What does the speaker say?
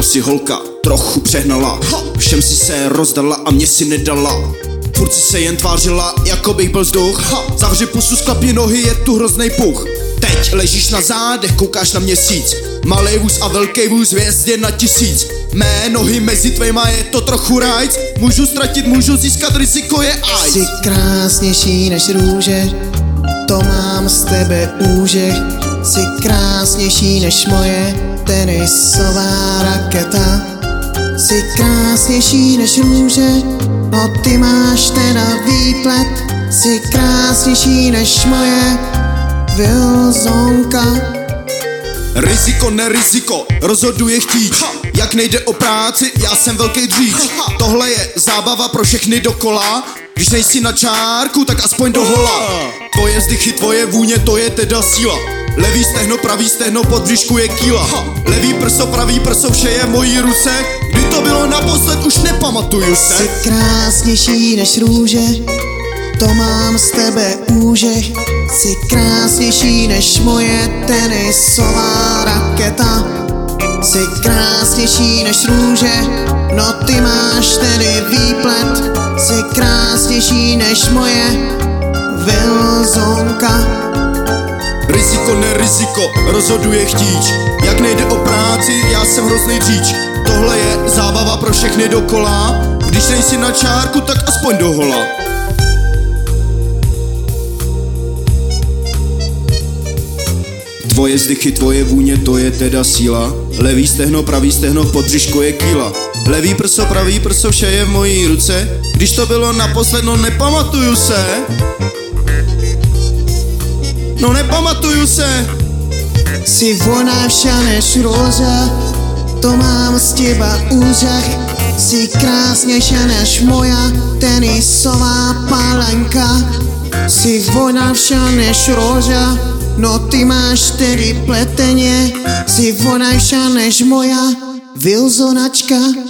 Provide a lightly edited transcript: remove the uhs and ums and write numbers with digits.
si holka trochu přehnala, všem si se rozdala a mě si nedala. Furt si se jen tvářila, jako bych byl vzduch. Zavři pusu, sklapni nohy, je tu hroznej puch. Teď ležíš na zádech, koukáš na měsíc. Malej vůz a velký vůz, hvězd je na 1000. Mé nohy mezi tvejma, je to trochu rajc. Můžu ztratit, můžu získat, riziko je AIDS. Jsi krásnější než růže, to mám z tebe úžeh. Jsi krásnější než moje tenisová raketa. Jsi krásnější než růže, no ty máš teda výplet. Jsi krásnější než moje Wilsonka. Riziko, neriziko, rozhoduje chtíč. Jak nejde o práci, já jsem velký dříč. Tohle je zábava pro všechny dokola. Když nejsi na čárku, tak aspoň do hola. Tvoje vzdychy, tvoje vůně, to je teda síla. Levý stehno, pravý stehno, pod břišku je kýla. Levý prso, pravý prso, vše je v mojí ruce. Kdy to bylo naposled, už nepamatuju se. Jsi krásnější než růže, to mám z tebe úžeh. Jsi krásnější než moje tenisová raketa. Jsi krásnější než růže, no ty máš tedy výplet. Jsi krásnější než moje Wilsonka. Riziko, neriziko, rozhoduje chtíč. Jak nejde o práci, já jsem hrozný dříč. Tohle je zábava pro všechny dokola. Když nejsi na čárku, tak aspoň do hola. Tvoje vzdychy, tvoje vůně, to je teda síla. Levý stehno, pravý stehno, pod břišku je kýla. Levý prso, pravý prso, vše je v mojí ruce. Když to bylo naposled, no nepamatuju se. No nepamatuju se. Jsi vonavša než roza, to mám z teba úžeh. Jsi krásnější než moja tenisová palenka. Jsi vonavša než roza, no ty máš tedy pleteně. Jsi vonavša než moja Wilsonačka.